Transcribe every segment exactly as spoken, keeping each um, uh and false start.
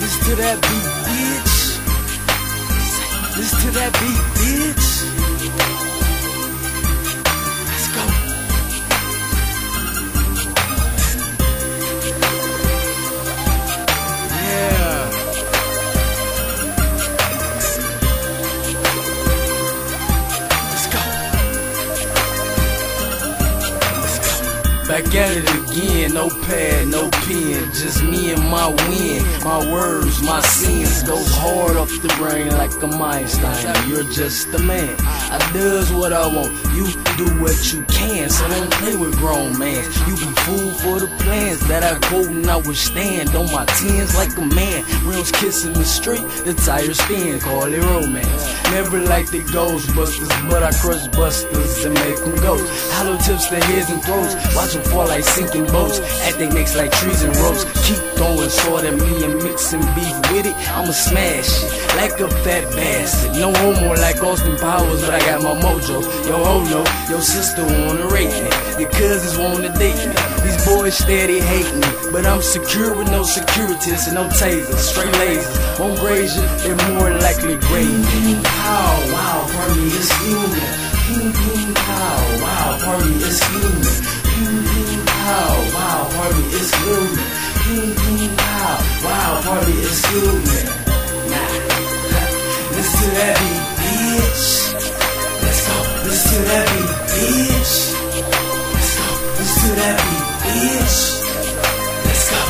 Listen to that beat, bitch. Listen to that beat, bitch. Let's go. Yeah. Let's go. Let's go. Back at it again, no pad, no pen, just me and my win. My words, my sins goes hard off the brain like a Einstein. You're just a man. I does what I want, you do what you can. So don't play with grown mans. You be fooled for the plans that I quote and I withstand. On my tens like a man. Rims kissing the street, the tires spin, call it romance. Never like the Ghostbusters, but I crush busters and make them go. Hollow tips their heads and throats, watch them fall like sinking boats. At they necks like trees and ropes. Keep throwing sword at me and mixing beef with it. I'ma smash it like a fat bastard. No homo like Austin Powers, but I got my mojo. Yo ho no, your sister wanna rape me, your cousins wanna date me. These boys steady hate me, but I'm secure with no securities and no tasers. Straight lasers, won't graze you, they're more likely grave. Ping pow, wow, pardon me, it's human. Ping ping pow, wow, pardon me, it's human. Ping ping pow, wow, pardon me, it's human. Ping ping pow, wow, pardon me, it's human. Nah, listen to that beat, bitch. Let's go, listen to that beat, bitch. Let's go, listen to that beat, bitch. Let's go.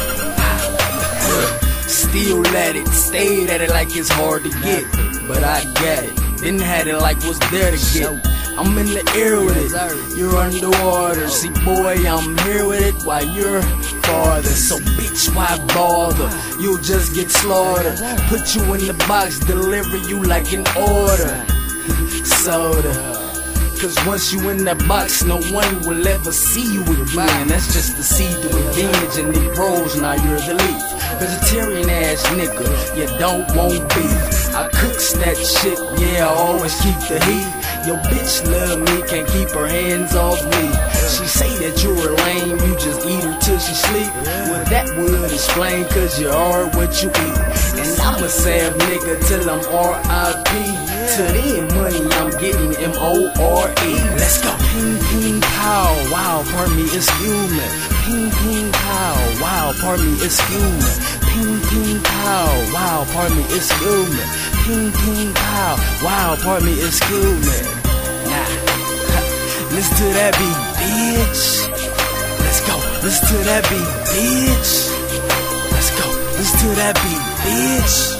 Still at it, stayed at it like it's hard to get, but I got it. Didn't have it like what's there to get. I'm in the air with it, you're underwater. See boy, I'm here with it while you're farther. So bitch, why bother? You'll just get slaughtered. Put you in the box, deliver you like an order. Soda. Cause once you in that box, no one will ever see you again. That's just the seed to revenge, and it grows, now you're the leaf. Vegetarian ass nigga, you don't want beef. I cooks that shit, yeah, I always keep the heat. Your bitch love me, can't keep her hands off me. She say that you're lame, you just eat her till she sleep. Well, that would explain, cause you are what you eat. And I'm a sad nigga till I'm R I P. Till then, money I'm getting M O R E. Let's go. Ping, ping, pow, wow, pardon me, it's human. Ping, ping, pow, wow, pardon me, it's human. Ping, ping, pow, wow, pardon me, it's human. Ping, ping, pow, wow, pardon me, it's human. Nah, listen to that beat, bitch. Let's go, listen to that beat, bitch. Let's go, listen to that beat, bitch.